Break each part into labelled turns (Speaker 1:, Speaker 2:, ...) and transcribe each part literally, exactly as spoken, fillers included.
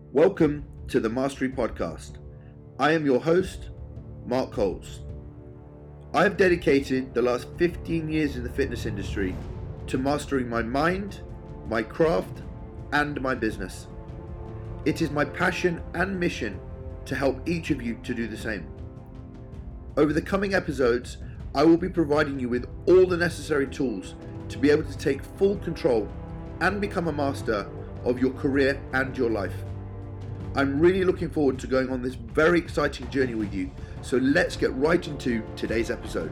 Speaker 1: Welcome to the Mastery Podcast. I am your host, Mark Coles. I have dedicated the last fifteen years in the fitness industry to mastering my mind, my craft, and my business. It is my passion and mission to help each of you to do the same. Over the coming episodes, I will be providing you with all the necessary tools to be able to take full control and become a master of your career and your life. I'm really looking forward to going on this very exciting journey with you, so let's get right into today's episode.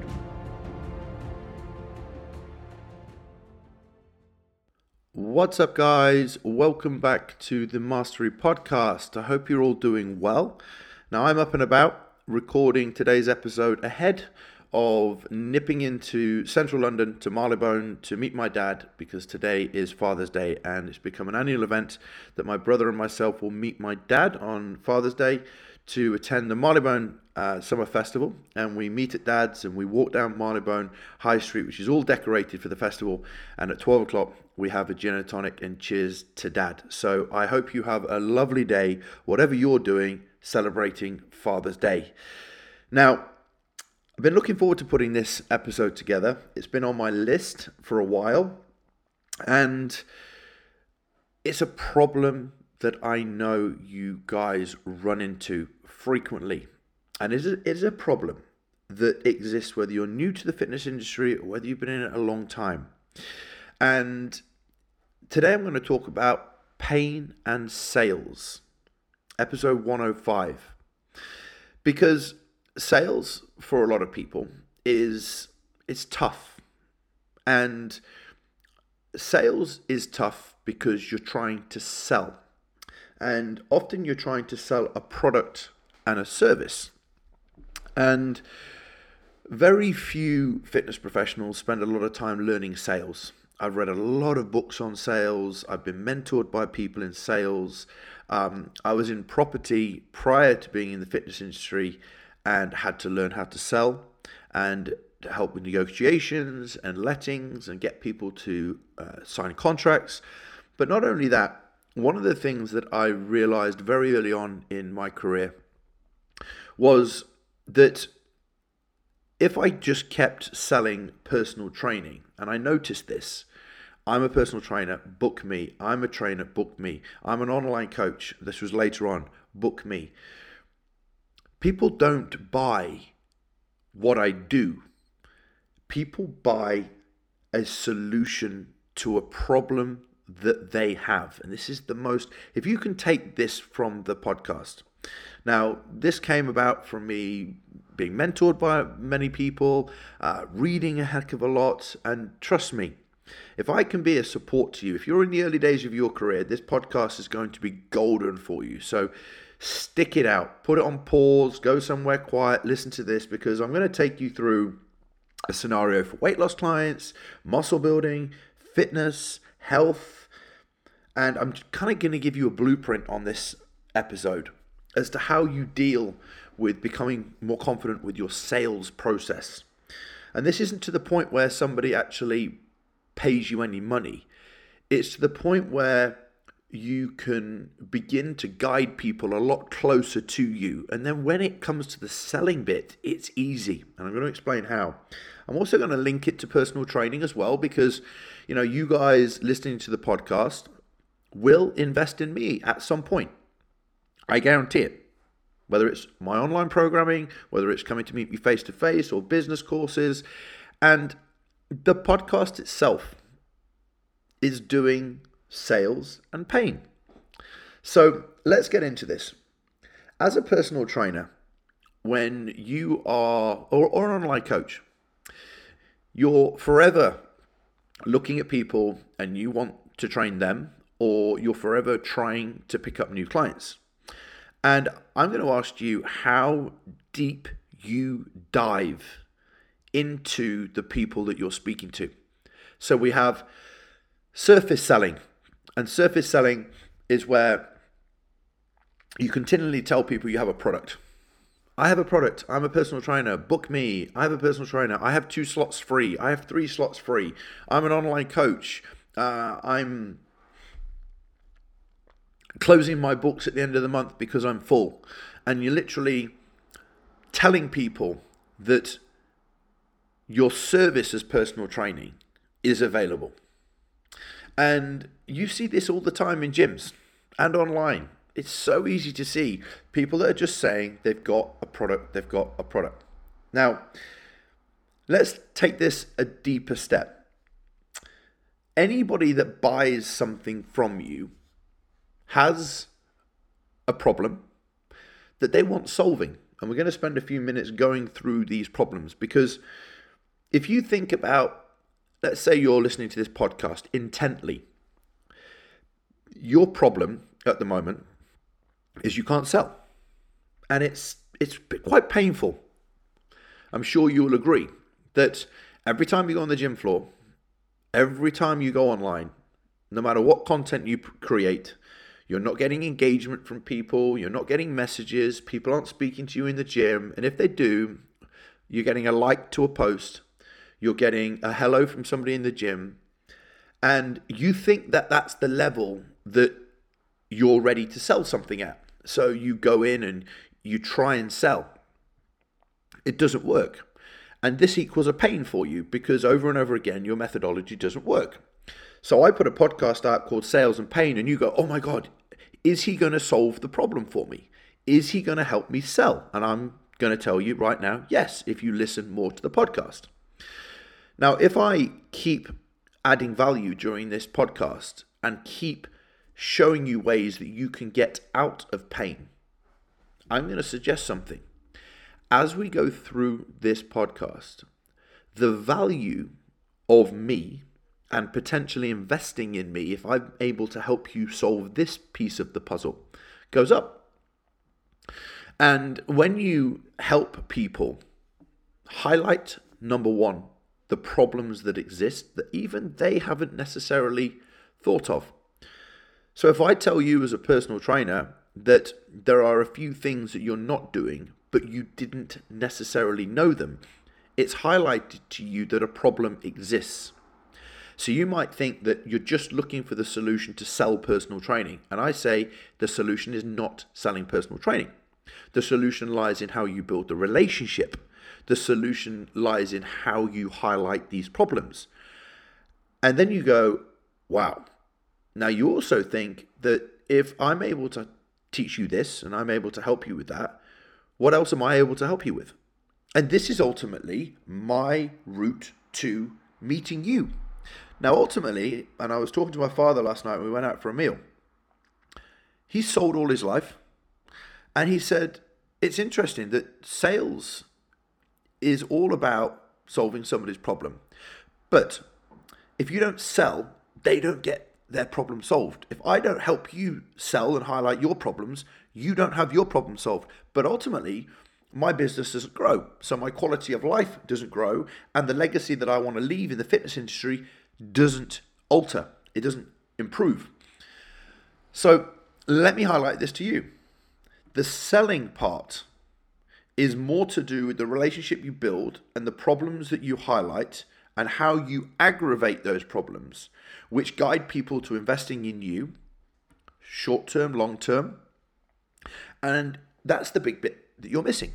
Speaker 1: What's up, guys? Welcome back to the Mastery Podcast. I hope you're all doing well. Now, I'm up and about recording today's episode ahead of nipping into central London to Marylebone to meet my dad, because today is Father's Day and it's become an annual event that my brother and myself will meet my dad on Father's Day to attend the Marylebone uh, Summer Festival. And we meet at Dad's and we walk down Marylebone High Street, which is all decorated for the festival, and at twelve o'clock we have a gin and tonic and cheers to Dad. So I hope you have a lovely day, whatever you're doing, celebrating Father's Day. Now, I've been looking forward to putting this episode together. It's been on my list for a while, and it's a problem that I know you guys run into frequently. And it is a problem that exists whether you're new to the fitness industry or whether you've been in it a long time. And today I'm going to talk about pain and sales, episode one oh five, because sales for a lot of people is it's tough, and sales is tough because you're trying to sell, and often you're trying to sell a product and a service, and very few fitness professionals spend a lot of time learning sales. I've read a lot of books on sales. I've been mentored by people in sales. Um, I was in property prior to being in the fitness industry and had to learn how to sell and to help with negotiations and lettings and get people to uh, sign contracts. But not only that, one of the things that I realized very early on in my career was that if I just kept selling personal training, and I noticed this, I'm a personal trainer, book me. I'm a trainer, book me. I'm an online coach. This was later on, book me. People don't buy what I do. People buy a solution to a problem that they have. And this is the most, if you can take this from the podcast. Now, this came about from me being mentored by many people, uh, reading a heck of a lot. And trust me, if I can be a support to you, if you're in the early days of your career, this podcast is going to be golden for you. So stick it out, put it on pause, go somewhere quiet, listen to this, because I'm going to take you through a scenario for weight loss clients, muscle building, fitness, health, and I'm kind of going to give you a blueprint on this episode as to how you deal with becoming more confident with your sales process. And this isn't to the point where somebody actually pays you any money. It's to the point where you can begin to guide people a lot closer to you. And then when it comes to the selling bit, it's easy. And I'm going to explain how. I'm also going to link it to personal training as well, because, you know, you guys listening to the podcast will invest in me at some point. I guarantee it. Whether it's my online programming, whether it's coming to meet me face to face or business courses. And the podcast itself is doing sales and pain. So let's get into this. As a personal trainer, when you are, or, or an online coach, you're forever looking at people and you want to train them, or you're forever trying to pick up new clients. And I'm going to ask you how deep you dive into the people that you're speaking to. So we have surface selling. And surface selling is where you continually tell people you have a product. I have a product. I'm a personal trainer. Book me. I have a personal trainer. I have two slots free. I have three slots free. I'm an online coach. Uh, I'm closing my books at the end of the month because I'm full. And you're literally telling people that your service as personal training is available. And you see this all the time in gyms and online. It's so easy to see people that are just saying they've got a product, they've got a product. Now, let's take this a deeper step. Anybody that buys something from you has a problem that they want solving. And we're going to spend a few minutes going through these problems, because if you think about, let's say you're listening to this podcast intently, your problem at the moment is you can't sell. And it's it's quite painful. I'm sure you will agree that every time you go on the gym floor, every time you go online, no matter what content you create, you're not getting engagement from people, you're not getting messages, people aren't speaking to you in the gym, and if they do, you're getting a like to a post, you're getting a hello from somebody in the gym, and you think that that's the level that you're ready to sell something at. So you go in and you try and sell. It doesn't work. And this equals a pain for you, because over and over again, your methodology doesn't work. So I put a podcast out called Sales and Pain, and you go, oh my God, is he going to solve the problem for me? Is he going to help me sell? And I'm going to tell you right now, yes, if you listen more to the podcast. Now, if I keep adding value during this podcast and keep showing you ways that you can get out of pain, I'm going to suggest something. As we go through this podcast, the value of me and potentially investing in me, if I'm able to help you solve this piece of the puzzle, goes up. And when you help people highlight, number one, the problems that exist that even they haven't necessarily thought of. So if I tell you as a personal trainer that there are a few things that you're not doing, but you didn't necessarily know them, it's highlighted to you that a problem exists. So you might think that you're just looking for the solution to sell personal training. And I say the solution is not selling personal training. The solution lies in how you build the relationship. The solution lies in how you highlight these problems. And then you go, wow. Now you also think that if I'm able to teach you this and I'm able to help you with that, what else am I able to help you with? And this is ultimately my route to meeting you. Now, ultimately, and I was talking to my father last night when we went out for a meal. He sold all his life. And he said, it's interesting that sales is all about solving somebody's problem. But if you don't sell, they don't get their problem solved. If I don't help you sell and highlight your problems, you don't have your problem solved. But ultimately, my business doesn't grow. So my quality of life doesn't grow. And the legacy that I want to leave in the fitness industry doesn't alter. It doesn't improve. So let me highlight this to you. The selling part is more to do with the relationship you build and the problems that you highlight and how you aggravate those problems, which guide people to investing in you, short-term, long-term. And that's the big bit that you're missing.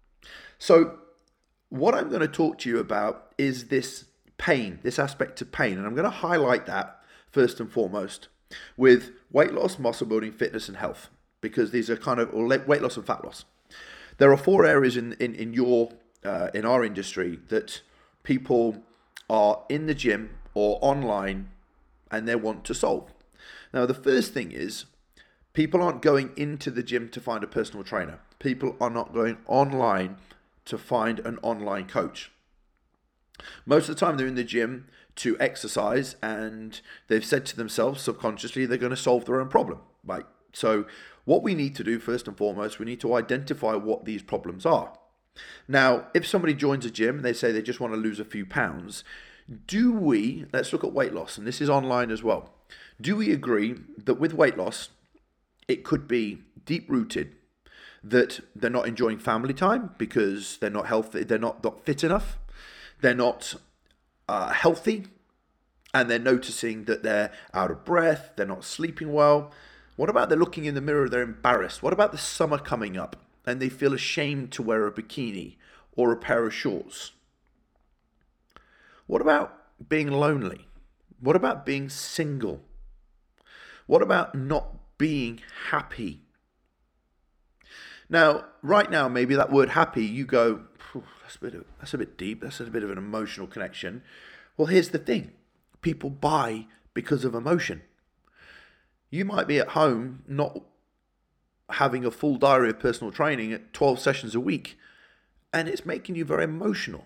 Speaker 1: So what I'm going to talk to you about is this pain, this aspect of pain. And I'm going to highlight that first and foremost with weight loss, muscle building, fitness, and health, because these are kind of or weight loss and fat loss. There are four areas in, in, in your uh, in our industry that people are in the gym or online and they want to solve. Now, the first thing is people aren't going into the gym to find a personal trainer. People are not going online to find an online coach. Most of the time they're in the gym to exercise, and they've said to themselves subconsciously they're going to solve their own problem, right? So what we need to do first and foremost, we need to identify what these problems are. Now, if somebody joins a gym and they say they just want to lose a few pounds, do we, let's look at weight loss, and this is online as well. Do we agree that with weight loss, it could be deep-rooted, that they're not enjoying family time because they're not healthy, they're not, not fit enough, they're not uh, healthy, and they're noticing that they're out of breath, they're not sleeping well. What about they're looking in the mirror, they're embarrassed? What about the summer coming up and they feel ashamed to wear a bikini or a pair of shorts? What about being lonely? What about being single? What about not being happy? Now, right now, maybe that word happy, you go, that's a bit of, that's a bit deep, that's a bit of an emotional connection. Well, here's the thing. People buy because of emotion. You might be at home not having a full diary of personal training at twelve sessions a week, and it's making you very emotional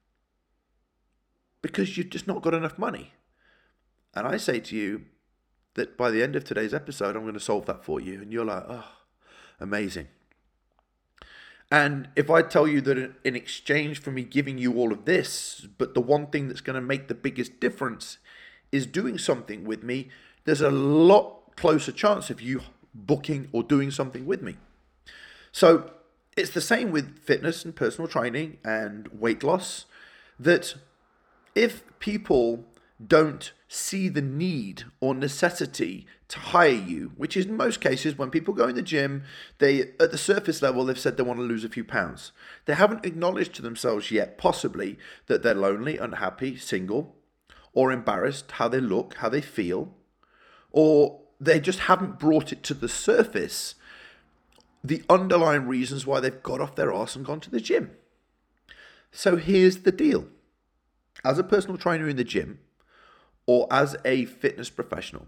Speaker 1: because you've just not got enough money. And I say to you that by the end of today's episode, I'm going to solve that for you. And you're like, oh, amazing. And if I tell you that in exchange for me giving you all of this, but the one thing that's going to make the biggest difference is doing something with me, there's a lot closer chance of you booking or doing something with me. So it's the same with fitness and personal training and weight loss, that if people don't see the need or necessity to hire you, which is in most cases when people go in the gym, they at the surface level, they've said they want to lose a few pounds. They haven't acknowledged to themselves yet, possibly, that they're lonely, unhappy, single, or embarrassed, how they look, how they feel, or they just haven't brought it to the surface, the underlying reasons why they've got off their arse and gone to the gym. So here's the deal. As a personal trainer in the gym, or as a fitness professional,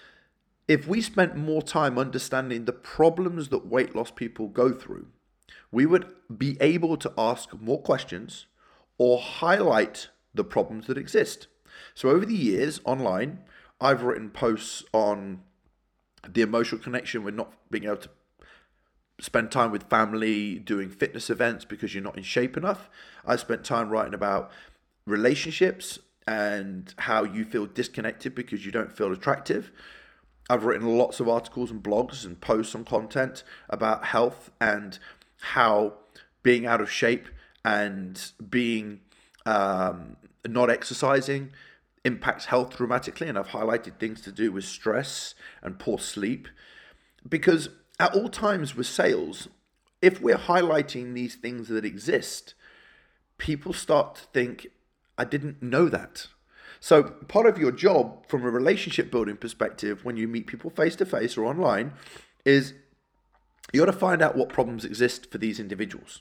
Speaker 1: if we spent more time understanding the problems that weight loss people go through, we would be able to ask more questions or highlight the problems that exist. So over the years online, I've written posts on the emotional connection with not being able to spend time with family, doing fitness events because you're not in shape enough. I spent time writing about relationships and how you feel disconnected because you don't feel attractive. I've written lots of articles and blogs and posts on content about health and how being out of shape and being um, not exercising impacts health dramatically. And I've highlighted things to do with stress and poor sleep. Because at all times with sales, if we're highlighting these things that exist, people start to think, I didn't know that. So part of your job from a relationship building perspective, when you meet people face to face or online, is you got to find out what problems exist for these individuals.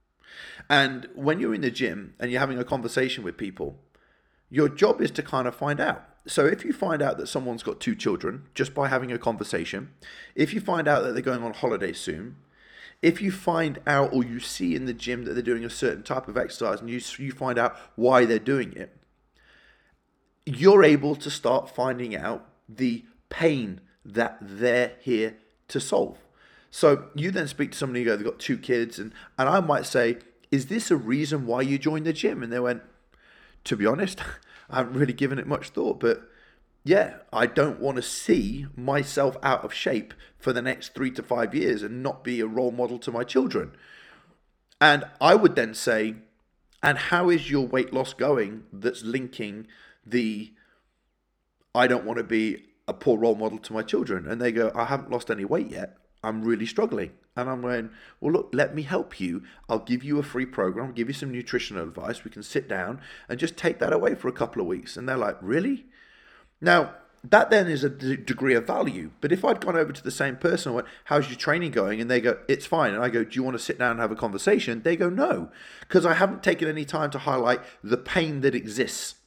Speaker 1: And when you're in the gym and you're having a conversation with people, your job is to kind of find out. So if you find out that someone's got two children just by having a conversation, if you find out that they're going on holiday soon, if you find out or you see in the gym that they're doing a certain type of exercise and you, you find out why they're doing it, you're able to start finding out the pain that they're here to solve. So you then speak to somebody, you go, they've got two kids, and, and I might say, is this a reason why you joined the gym? And they went, to be honest, I haven't really given it much thought, but yeah, I don't want to see myself out of shape for the next three to five years and not be a role model to my children. And I would then say, and how is your weight loss going that's linking the, I don't want to be a poor role model to my children? And they go, I haven't lost any weight yet. I'm really struggling. And I'm going, well, look, let me help you. I'll give you a free program, I'll give you some nutritional advice. We can sit down and just take that away for a couple of weeks. And they're like, really? Now, that then is a d- degree of value. But if I'd gone over to the same person and went, how's your training going? And they go, it's fine. And I go, do you want to sit down and have a conversation? They go, no, because I haven't taken any time to highlight the pain that exists.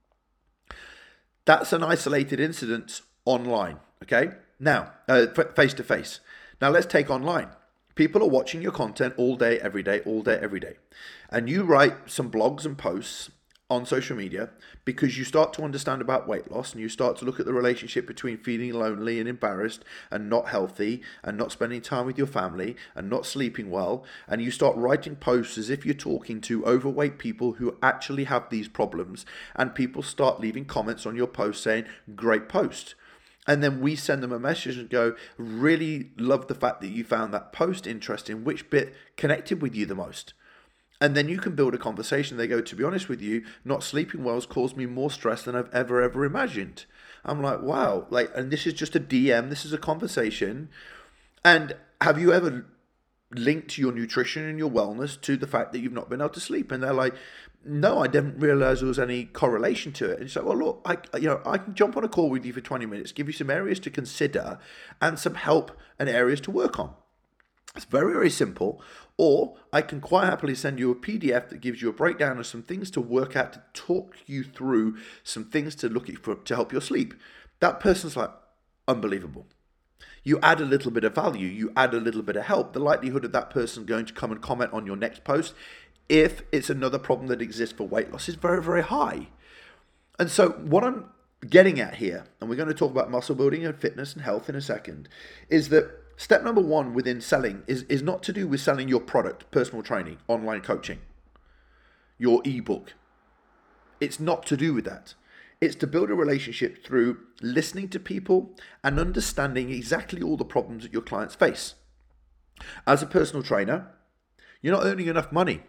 Speaker 1: That's an isolated incident online, okay? Now, uh, face to face. Now let's take online. People are watching your content all day, every day, all day, every day. And you write some blogs and posts on social media because you start to understand about weight loss and you start to look at the relationship between feeling lonely and embarrassed and not healthy and not spending time with your family and not sleeping well. And you start writing posts as if you're talking to overweight people who actually have these problems, and people start leaving comments on your post saying, great post. And then we send them a message and go, really love the fact that you found that post interesting. Which bit connected with you the most? And then you can build a conversation. They go, to be honest with you, not sleeping well has caused me more stress than I've ever, ever imagined. I'm like, wow, like, and this is just a D M, this is a conversation. And have you ever linked your nutrition and your wellness to the fact that you've not been able to sleep? And they're like, no, I didn't realize there was any correlation to it. And it's like, well, look, I, you know, I can jump on a call with you for twenty minutes, give you some areas to consider and some help and areas to work on. It's very, very simple. Or I can quite happily send you a P D F that gives you a breakdown of some things to work out, to talk you through some things to look at for to help your sleep. That person's like, unbelievable. You add a little bit of value, you add a little bit of help. The likelihood of that person going to come and comment on your next post, if it's another problem that exists for weight loss, is very, very high. And so what I'm getting at here, and we're going to talk about muscle building and fitness and health in a second, is that step number one within selling is, is not to do with selling your product, personal training, online coaching, your ebook. It's not to do with that. It's to build a relationship through listening to people and understanding exactly all the problems that your clients face. As a personal trainer, you're not earning enough money.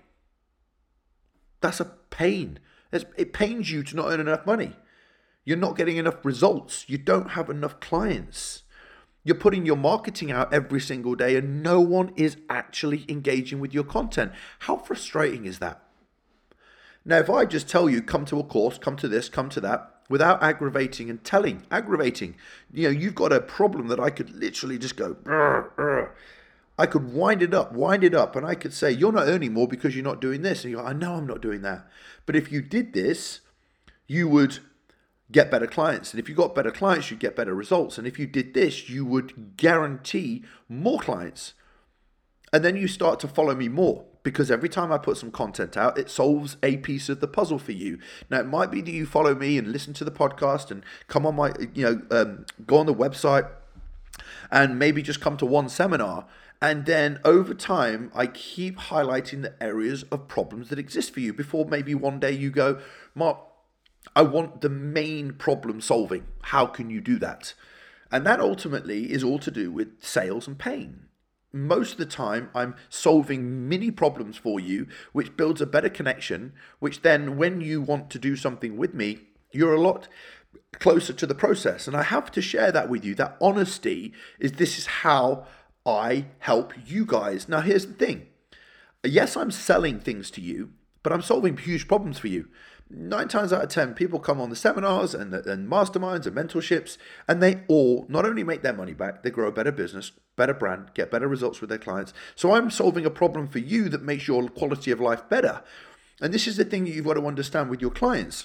Speaker 1: That's a pain. It pains you to not earn enough money. You're not getting enough results. You don't have enough clients. You're putting your marketing out every single day and no one is actually engaging with your content. How frustrating is that? Now, if I just tell you, come to a course, come to this, come to that, without aggravating and telling, aggravating, you know, you've got a problem that I could literally just go, "Brr, brr." I could wind it up, wind it up, and I could say, you're not earning more because you're not doing this. And you go, I know I'm not doing that. But if you did this, you would get better clients. And if you got better clients, you'd get better results. And if you did this, you would guarantee more clients. And then you start to follow me more, because every time I put some content out, it solves a piece of the puzzle for you. Now, it might be that you follow me and listen to the podcast and come on my, you know, um, go on the website and maybe just come to one seminar. And then over time, I keep highlighting the areas of problems that exist for you before maybe one day you go, Mark, I want the main problem solving. How can you do that? And that ultimately is all to do with sales and pain. Most of the time, I'm solving mini problems for you, which builds a better connection, which then when you want to do something with me, you're a lot closer to the process. And I have to share that with you. That honesty is, this is how I help you guys. Now, here's the thing. Yes, I'm selling things to you, but I'm solving huge problems for you. Nine times out of ten, people come on the seminars and, and masterminds and mentorships, and they all not only make their money back, they grow a better business, better brand, get better results with their clients. So I'm solving a problem for you that makes your quality of life better. And this is the thing that you've got to understand with your clients.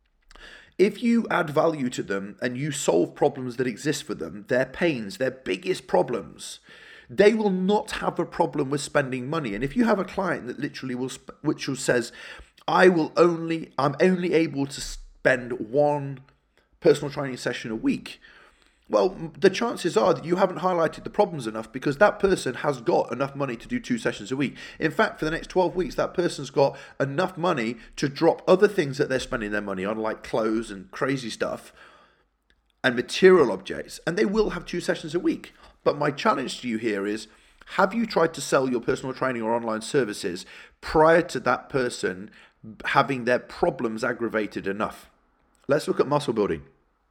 Speaker 1: If you add value to them and you solve problems that exist for them, their pains, their biggest problems, they will not have a problem with spending money. And if you have a client that literally will, which says, I will only, I'm only able to spend one personal training session a week, well, the chances are that you haven't highlighted the problems enough, because that person has got enough money to do two sessions a week. In fact, for the next twelve weeks, that person's got enough money to drop other things that they're spending their money on, like clothes and crazy stuff and material objects, and they will have two sessions a week. But my challenge to you here is, have you tried to sell your personal training or online services prior to that person having their problems aggravated enough? Let's look at muscle building.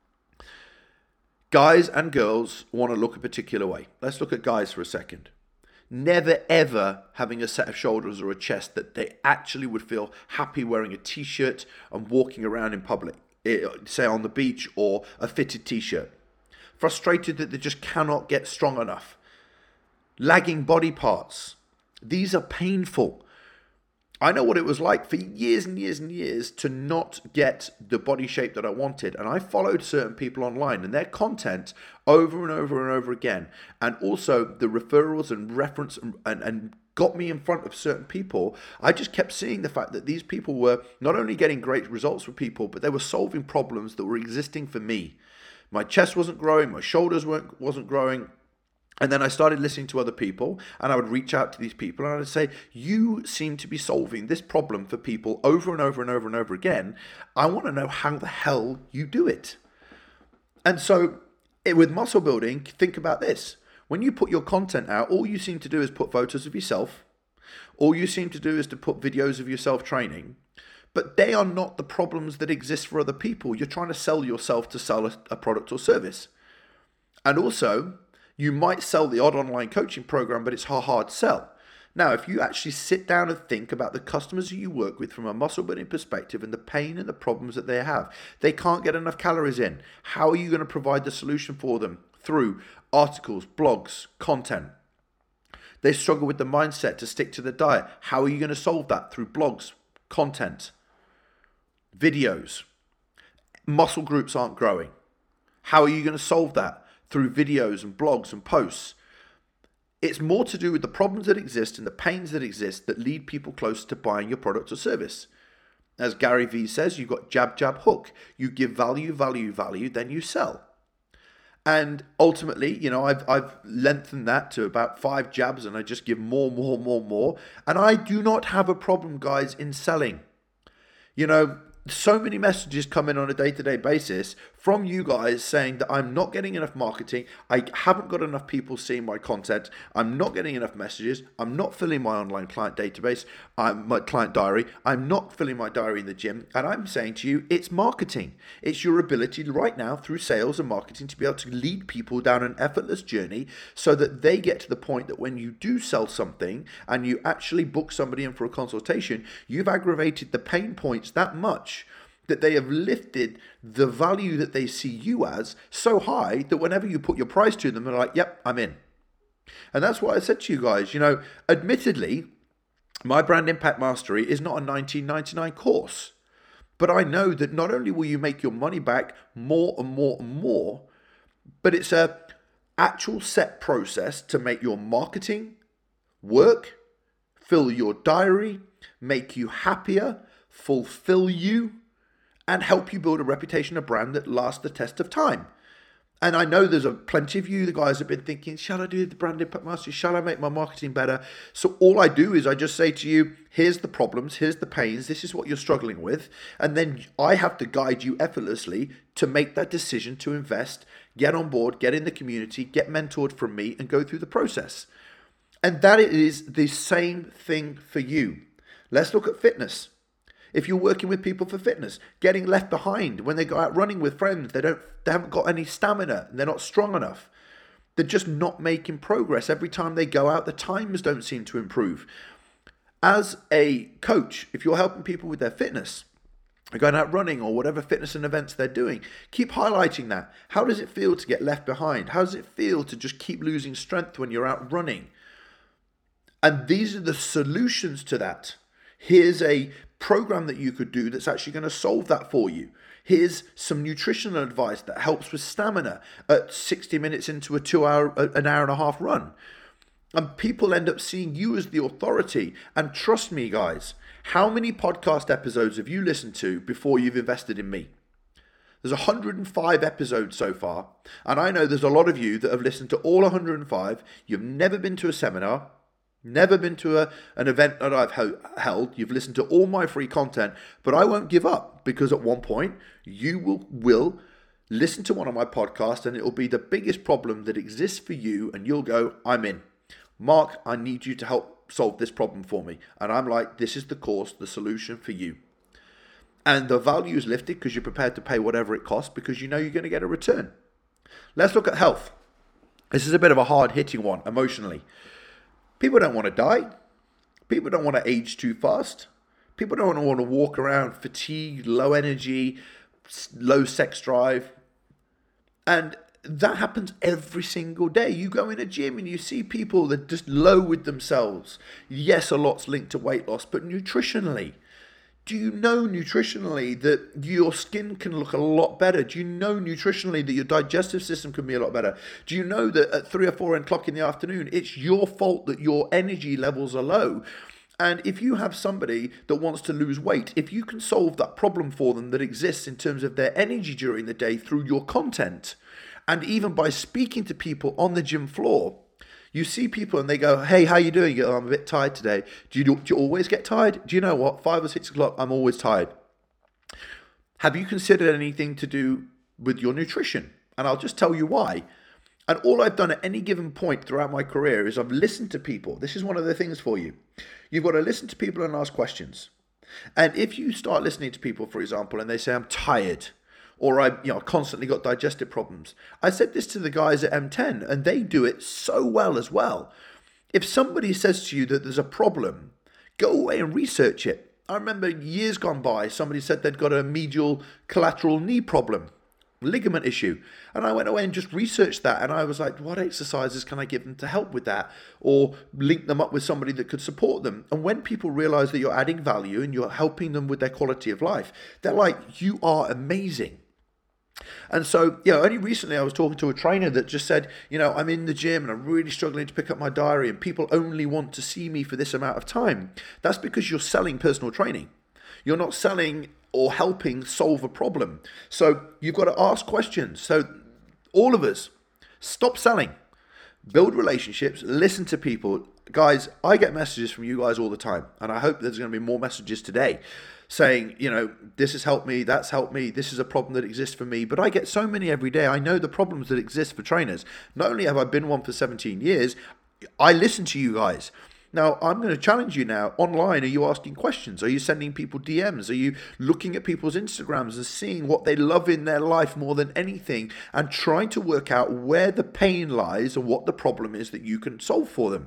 Speaker 1: Guys and girls want to look a particular way. Let's look at guys for a second. Never ever having a set of shoulders or a chest that they actually would feel happy wearing a t-shirt and walking around in public, say on the beach, or a fitted t-shirt. Frustrated that they just cannot get strong enough. Lagging body parts. These are painful. I know what it was like for years and years and years to not get the body shape that I wanted. And I followed certain people online and their content over and over and over again. And also the referrals and reference and, and, and got me in front of certain people. I just kept seeing the fact that these people were not only getting great results for people, but they were solving problems that were existing for me. My chest wasn't growing, my shoulders weren't wasn't growing. And then I started listening to other people, and I would reach out to these people and I would say, you seem to be solving this problem for people over and over and over and over again. I want to know how the hell you do it. And so it, with muscle building, think about this. When you put your content out, all you seem to do is put photos of yourself. All you seem to do is to put videos of yourself training. But they are not the problems that exist for other people. You're trying to sell yourself to sell a, a product or service. And also, you might sell the odd online coaching program, but it's a hard sell. Now, if you actually sit down and think about the customers who you work with from a muscle building perspective and the pain and the problems that they have, they can't get enough calories in. How are you going to provide the solution for them? Through articles, blogs, content. They struggle with the mindset to stick to the diet. How are you going to solve that? Through blogs, content, videos. Muscle groups aren't growing. How are you going to solve that? Through videos and blogs and posts. It's more to do with the problems that exist and the pains that exist that lead people closer to buying your product or service. As Gary Vee says, you've got jab, jab, hook. You give value, value, value, then you sell. And ultimately, you know, I've I've lengthened that to about five jabs and I just give more, more, more, more. And I do not have a problem, guys, in selling. You know, so many messages come in on a day-to-day basis from you guys saying that I'm not getting enough marketing, I haven't got enough people seeing my content, I'm not getting enough messages, I'm not filling my online client database, I'm, my client diary, I'm not filling my diary in the gym, and I'm saying to you, it's marketing. It's your ability right now through sales and marketing to be able to lead people down an effortless journey so that they get to the point that when you do sell something and you actually book somebody in for a consultation, you've aggravated the pain points that much that they have lifted the value that they see you as so high that whenever you put your price to them, they're like, yep, I'm in. And that's what I said to you guys. You know, admittedly, my Brand Impact Mastery is not a nineteen ninety-nine course. But I know that not only will you make your money back more and more and more, but it's a actual set process to make your marketing work, fill your diary, make you happier, fulfill you, and help you build a reputation, a brand that lasts the test of time. And I know there's a plenty of you, the guys have been thinking, shall I do the Brand Impact Mastery? Shall I make my marketing better? So all I do is I just say to you, here's the problems, here's the pains, this is what you're struggling with. And then I have to guide you effortlessly to make that decision to invest, get on board, get in the community, get mentored from me and go through the process. And that is the same thing for you. Let's look at fitness. If you're working with people for fitness, getting left behind when they go out running with friends, they don't, they haven't got any stamina, and they're not strong enough. They're just not making progress. Every time they go out, the times don't seem to improve. As a coach, if you're helping people with their fitness, going out running or whatever fitness and events they're doing, keep highlighting that. How does it feel to get left behind? How does it feel to just keep losing strength when you're out running? And these are the solutions to that. Here's a program that you could do that's actually going to solve that for you. Here's some nutritional advice that helps with stamina at sixty minutes into a two hour, an hour and a half run. And people end up seeing you as the authority. And trust me, guys, how many podcast episodes have you listened to before you've invested in me? There's one hundred five episodes so far. And I know there's a lot of you that have listened to all one hundred five. You've never been to a seminar. Never been to a, an event that I've ho- held. You've listened to all my free content, but I won't give up because at one point you will, will listen to one of my podcasts and it will be the biggest problem that exists for you and you'll go, I'm in. Mark, I need you to help solve this problem for me. And I'm like, this is the course, the solution for you. And the value is lifted because you're prepared to pay whatever it costs because you know you're going to get a return. Let's look at health. This is a bit of a hard-hitting one emotionally. People don't want to die. People don't want to age too fast. People don't want to walk around fatigued, low energy, low sex drive. And that happens every single day. You go in a gym and you see people that are just low with themselves. Yes, a lot's linked to weight loss, but nutritionally, do you know nutritionally that your skin can look a lot better? Do you know nutritionally that your digestive system can be a lot better? Do you know that at three or four o'clock in the afternoon, it's your fault that your energy levels are low? And if you have somebody that wants to lose weight, if you can solve that problem for them that exists in terms of their energy during the day through your content, and even by speaking to people on the gym floor, you see people and they go, hey, how you doing? You go, I'm a bit tired today. Do you, do you always get tired? Do you know what? Five or six o'clock, I'm always tired. Have you considered anything to do with your nutrition? And I'll just tell you why. And all I've done at any given point throughout my career is I've listened to people. This is one of the things for you. You've got to listen to people and ask questions. And if you start listening to people, for example, and they say, I'm tired, or I you know, constantly got digestive problems. I said this to the guys at M ten, and they do it so well as well. If somebody says to you that there's a problem, go away and research it. I remember years gone by, somebody said they'd got a medial collateral knee problem, ligament issue. And I went away and just researched that. And I was like, what exercises can I give them to help with that? Or link them up with somebody that could support them. And when people realize that you're adding value and you're helping them with their quality of life, they're like, you are amazing. And so, you know, only recently I was talking to a trainer that just said, you know, I'm in the gym and I'm really struggling to pick up my diary and people only want to see me for this amount of time. That's because you're selling personal training. You're not selling or helping solve a problem. So you've got to ask questions. So all of us, stop selling, build relationships, listen to people. Guys, I get messages from you guys all the time, and I hope there's going to be more messages today saying, you know, this has helped me, that's helped me, this is a problem that exists for me. But I get so many every day. I know the problems that exist for trainers. Not only have I been one for seventeen years, I listen to you guys. Now, I'm going to challenge you now. Online, are you asking questions? Are you sending people D Ms? Are you looking at people's Instagrams and seeing what they love in their life more than anything and trying to work out where the pain lies and what the problem is that you can solve for them?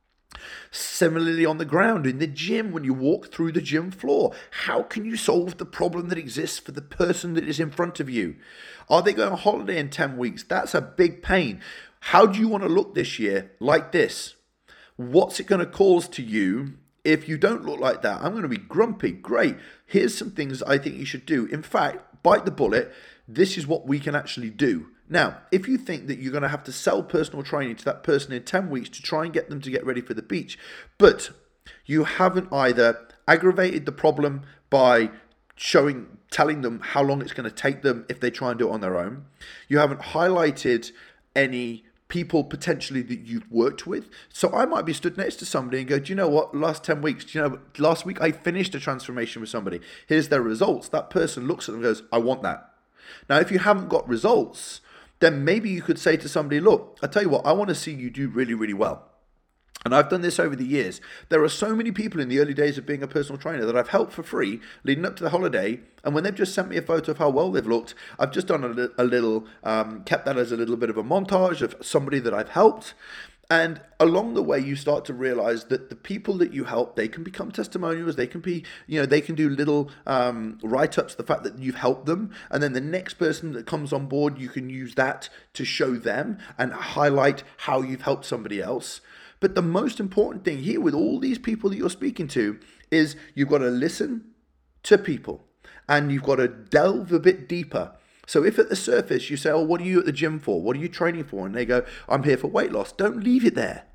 Speaker 1: Similarly, on the ground, in the gym, when you walk through the gym floor, how can you solve the problem that exists for the person that is in front of you? Are they going on holiday in ten weeks? That's a big pain. How do you want to look this year? Like this. What's it going to cause to you if you don't look like that? I'm going to be grumpy. Great. Here's some things I think you should do. In fact, bite the bullet. This is what we can actually do. Now, if you think that you're going to have to sell personal training to that person in ten weeks to try and get them to get ready for the beach, but you haven't either aggravated the problem by showing, telling them how long it's going to take them if they try and do it on their own, you haven't highlighted any people potentially that you've worked with. So I might be stood next to somebody and go, do you know what, last ten weeks, do you know, last week I finished a transformation with somebody. Here's their results. That person looks at them and goes, I want that. Now, if you haven't got results, then maybe you could say to somebody, look, I tell you what, I want to see you do really, really well. And I've done this over the years. There are so many people in the early days of being a personal trainer that I've helped for free leading up to the holiday. And when they've just sent me a photo of how well they've looked, I've just done a, a little, um, kept that as a little bit of a montage of somebody that I've helped. And along the way, you start to realize that the people that you help, they can become testimonials. They can be, you know, they can do little um, write-ups, the fact that you've helped them. And then the next person that comes on board, you can use that to show them and highlight how you've helped somebody else. But the most important thing here with all these people that you're speaking to is you've got to listen to people and you've got to delve a bit deeper. So if at the surface you say, oh, what are you at the gym for? What are you training for? And they go, I'm here for weight loss. Don't leave it there.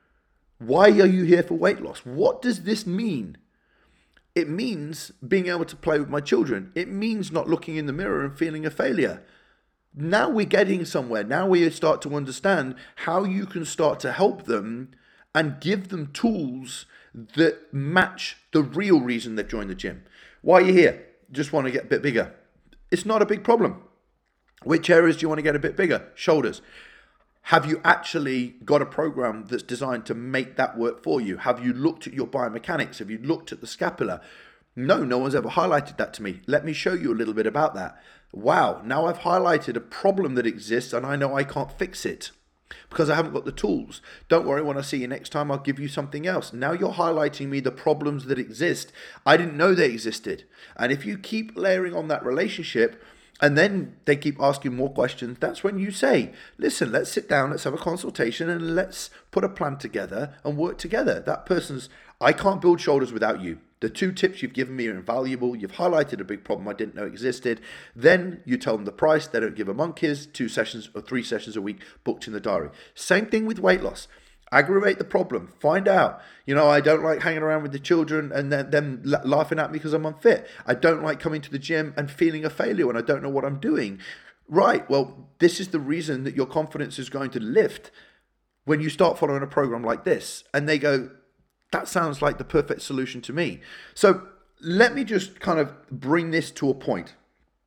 Speaker 1: Why are you here for weight loss? What does this mean? It means being able to play with my children. It means not looking in the mirror and feeling a failure. Now we're getting somewhere. Now we start to understand how you can start to help them and give them tools that match the real reason they've joined the gym. Why are you here? Just want to get a bit bigger. It's not a big problem. Which areas do you want to get a bit bigger? Shoulders. Have you actually got a program that's designed to make that work for you? Have you looked at your biomechanics? Have you looked at the scapula? No, no one's ever highlighted that to me. Let me show you a little bit about that. Wow, now I've highlighted a problem that exists and I know I can't fix it because I haven't got the tools. Don't worry, when I see you next time, I'll give you something else. Now you're highlighting me the problems that exist. I didn't know they existed. And if you keep layering on that relationship and then they keep asking more questions, that's when you say, listen, let's sit down, let's have a consultation and let's put a plan together and work together. That person's, I can't build shoulders without you. The two tips you've given me are invaluable. You've highlighted a big problem I didn't know existed. Then you tell them the price. They don't give a monkey's. Two sessions or three sessions a week booked in the diary. Same thing with weight loss. Aggravate the problem. Find out. You know, I don't like hanging around with the children and then them laughing at me because I'm unfit. I don't like coming to the gym and feeling a failure when I don't know what I'm doing. Right. Well, this is the reason that your confidence is going to lift when you start following a program like this. And they go, that sounds like the perfect solution to me. So let me just kind of bring this to a point.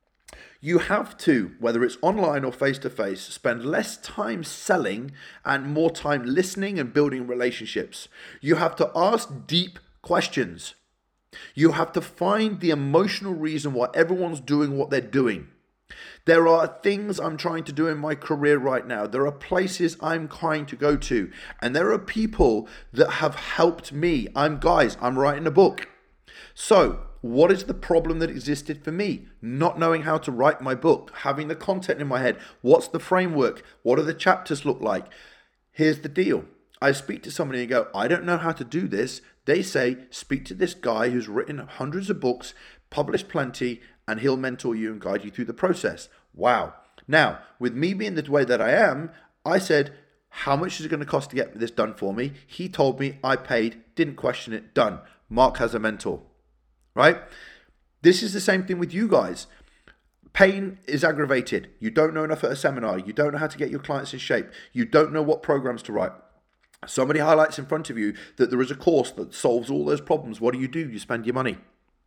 Speaker 1: You have to, whether it's online or face-to-face, spend less time selling and more time listening and building relationships. You have to ask deep questions. You have to find the emotional reason why everyone's doing what they're doing. There are things I'm trying to do in my career right now. There are places I'm trying to go to. And there are people that have helped me. I'm guys, I'm writing a book. So what is the problem that existed for me? Not knowing how to write my book, having the content in my head. What's the framework? What do the chapters look like? Here's the deal. I speak to somebody and go, I don't know how to do this. They say, speak to this guy who's written hundreds of books, published plenty, and he'll mentor you and guide you through the process. Wow. Now, with me being the way that I am, I said, how much is it going to cost to get this done for me? He told me, I paid, didn't question it, done. Mark has a mentor, right? This is the same thing with you guys. Pain is aggravated. You don't know enough at a seminar. You don't know how to get your clients in shape. You don't know what programs to write. Somebody highlights in front of you that there is a course that solves all those problems. What do you do? You spend your money.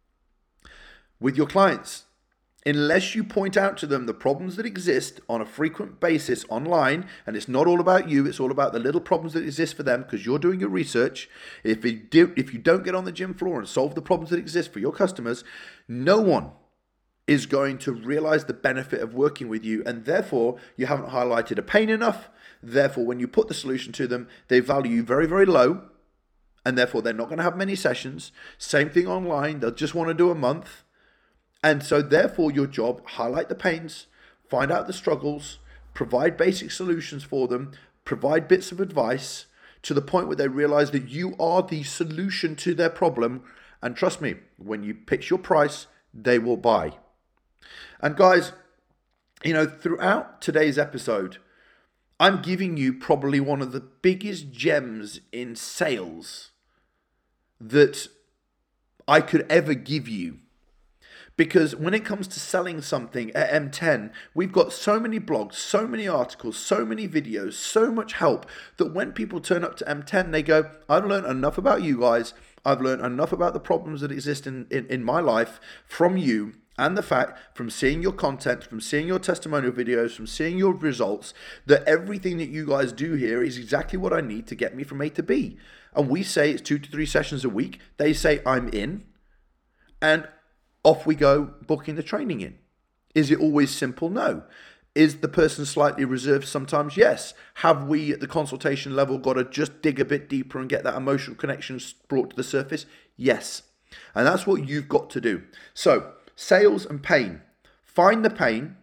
Speaker 1: With your clients, unless you point out to them the problems that exist on a frequent basis online, and it's not all about you, it's all about the little problems that exist for them because you're doing your research. If you, do, if you don't get on the gym floor and solve the problems that exist for your customers, no one is going to realize the benefit of working with you, and therefore you haven't highlighted a pain enough. Therefore, when you put the solution to them, they value you very, very low, and therefore they're not going to have many sessions. Same thing online, they'll just want to do a month. And so therefore your job, highlight the pains, find out the struggles, provide basic solutions for them, provide bits of advice to the point where they realize that you are the solution to their problem. And trust me, when you pitch your price, they will buy. And guys, you know, throughout today's episode, I'm giving you probably one of the biggest gems in sales that I could ever give you. Because when it comes to selling something at M ten, we've got so many blogs, so many articles, so many videos, so much help that when people turn up to M ten, they go, I've learned enough about you guys. I've learned enough about the problems that exist in, in, in my life from you. And the fact from seeing your content, from seeing your testimonial videos, from seeing your results, that everything that you guys do here is exactly what I need to get me from A to B. And we say it's two to three sessions a week. They say I'm in. And off we go, booking the training in. Is it always simple? No. Is the person slightly reserved sometimes? Yes. Have we at the consultation level got to just dig a bit deeper and get that emotional connection brought to the surface? Yes. And that's what you've got to do. So, sales and pain. Find the pain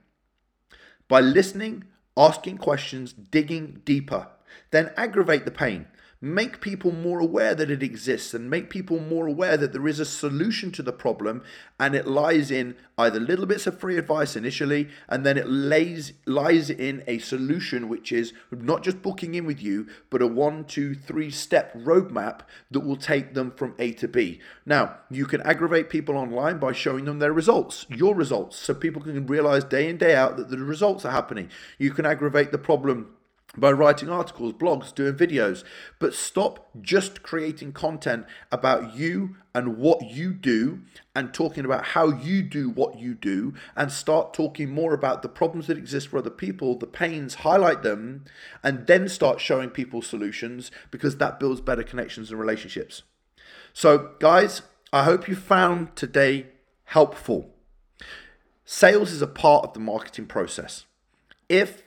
Speaker 1: by listening, asking questions, digging deeper. Then aggravate the pain. Make people more aware that it exists and make people more aware that there is a solution to the problem, and it lies in either little bits of free advice initially, and then it lays lies in a solution which is not just booking in with you, but a one, two, three step roadmap that will take them from A to B. Now, you can aggravate people online by showing them their results, your results, so people can realize day in, day out that the results are happening. You can aggravate the problem by writing articles, blogs, doing videos, but stop just creating content about you and what you do and talking about how you do what you do, and start talking more about the problems that exist for other people, the pains, highlight them, and then start showing people solutions, because that builds better connections and relationships. So guys, I hope you found today helpful. Sales is a part of the marketing process. If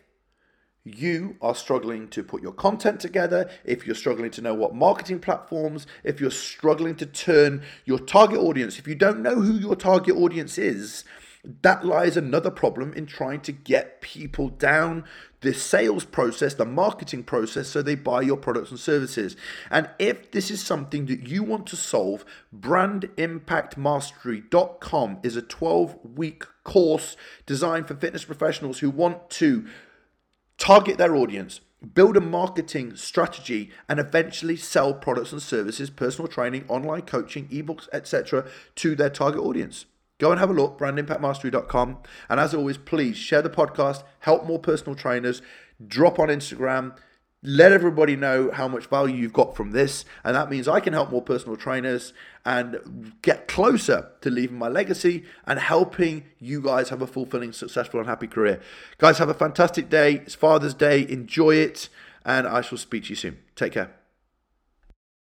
Speaker 1: you are struggling to put your content together, if you're struggling to know what marketing platforms, if you're struggling to turn your target audience, if you don't know who your target audience is, that lies another problem in trying to get people down the sales process, the marketing process, so they buy your products and services. And if this is something that you want to solve, brand impact mastery dot com is a twelve week course designed for fitness professionals who want to target their audience, build a marketing strategy, and eventually sell products and services, personal training, online coaching, ebooks, et cetera to their target audience. Go and have a look, brand impact mastery dot com. And as always, please share the podcast, help more personal trainers, drop on Instagram, let everybody know how much value you've got from this. And that means I can help more personal trainers and get closer to leaving my legacy and helping you guys have a fulfilling, successful, and happy career. Guys, have a fantastic day. It's Father's Day. Enjoy it. And I shall speak to you soon. Take care.